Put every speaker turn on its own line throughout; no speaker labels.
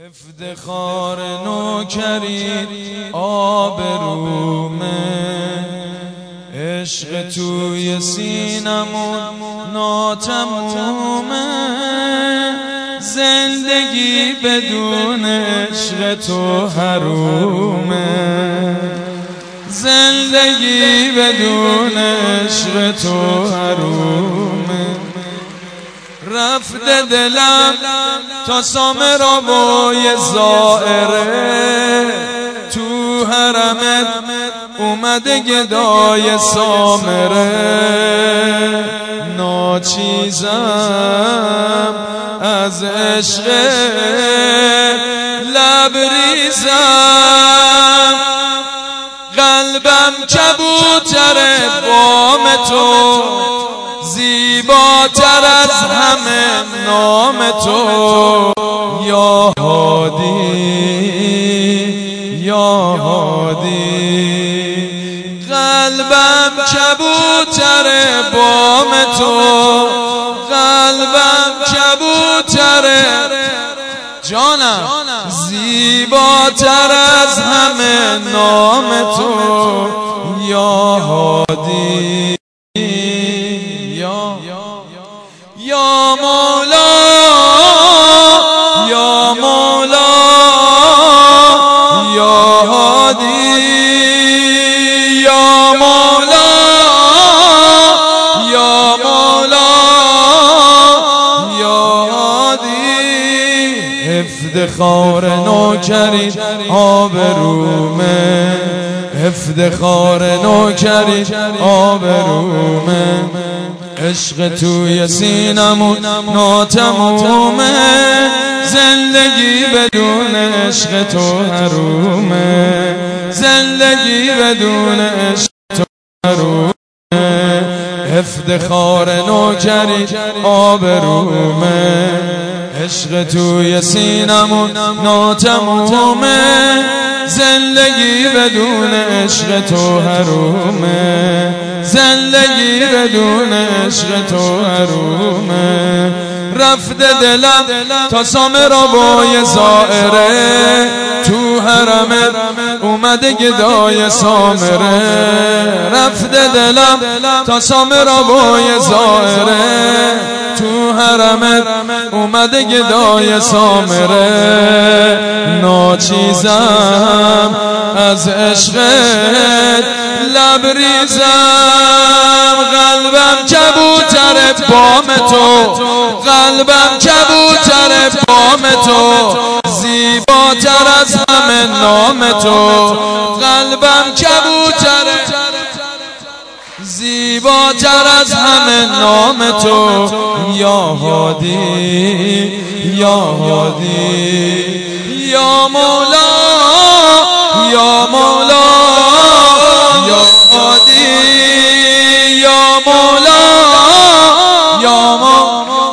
افتخار نوکری آبرومه، عشق توی سینمون ناتمومه. زندگی بدون عشق تو حرومه، زندگی بدون عشق تو حرومه. رفته دلم تا سامرابای زائره، تو حرمت اومده گدای سامره. ناچیزم از عشق لبریزم، قلبم کبوتر بام تو، زیباتر از همه نام تو. یا هادی یا هادی، قلبم کبوتر بام تو، قلبم کبوتر جانم، زیباتر از همه نام تو. یا هادی یا مولا یا مولا یا هادی یا مولا یا مولا یا هادی. افتخار نوکری آبرومه، افتخار نوکری آبرومه. عشق توی سینمون ناتمومه، زندگی بدون عشق تو حرومه، زندگی بدون عشق تو حرومه. افتخار نوکری آبرومه، عشق توی سینمون ناتمومه، زندگی بدون عشق تو حرومه، زندگی بدون عشق تو حرومه. رفته دلم تا سامرابای زائره، تو حرمت اومده گدای سامره. رفته دلم تا سامرابای زائره، تو حرمت اومده گدای سامره. ناچیزم از عشقت لبریزم، قلبم کبوتر بام تو، قلبم کبوتر بام تو، زیباتر از همه نام تو. قلبم کبوتر زیباتر از همه نام تو. یا هادی یا هادی یا مولا یا مولا یا هادی یا مولا یا مولا،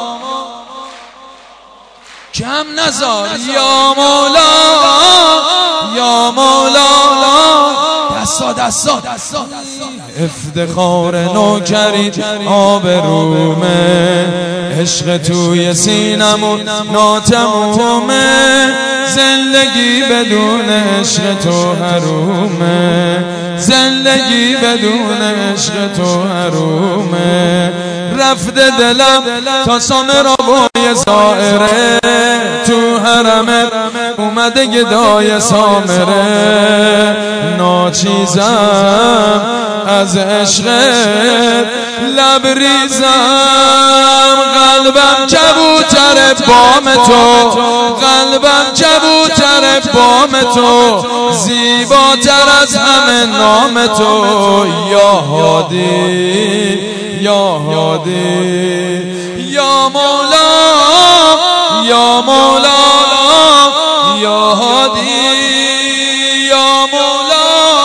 کم نزار یا مولا یا مولا. دستا دستا دستا. افتخار نوکری آبرومه، عشق توی سینمون ناتمومه، زندگی بدون عشق تو حرومه، زندگی بدون عشق تو حرومه. رفته دلم تا سامرابای زائره، تو حرمت اومده گدای سامره. ناچیزم از عشقت لبریزم، قلبم کبوتر بام تو، قلبم کبوتر بام تو، زیباتر از همه نام تو. یا هادی یا هادی یا مولا یا مولا یا هادی یا مولا.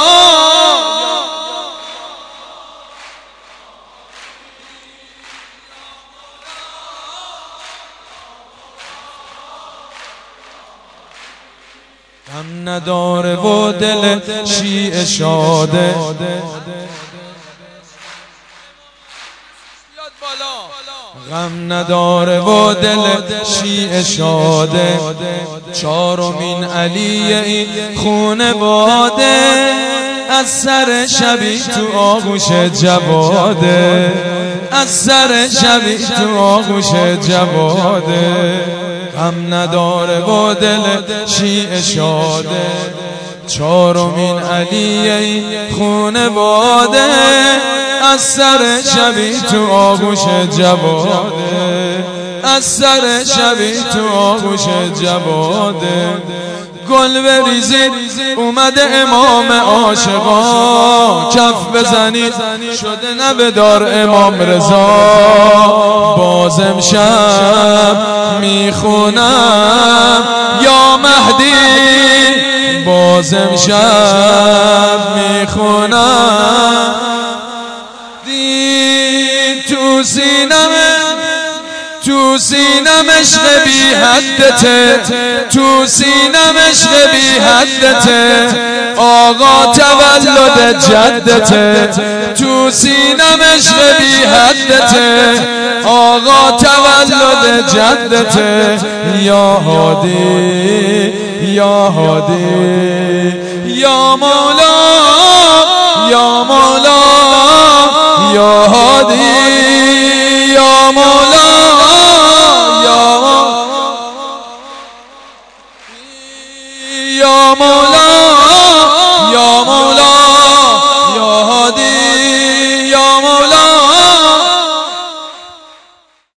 غم نداره و دل شیعه شاده، غم نداره و دل شیعه شاده، چارمین علی این خونواده، از سر شبی تو آغوش جواده، از سر شبی تو آغوش جواده. غم نداره و دل شیعه شاده، چارمین علی این خونواده، از سر شبی تو آغوش جواده، از سر شبی تو آغوش جواده. گل بریزید اومده امام عاشقا، کف بزنید شده نبدار امام رضا. باز امشب میخونم یا مهدی، باز امشب میخونم تو سینم عشق بی حدته، تو سینم عشق بی حدته، آقا تولد جدته، تو سینم عشق بی حدته، آقا تولد جدته. یا هادی یا هادی یا مولا یا مولا یا هادی یا مولا یا مولا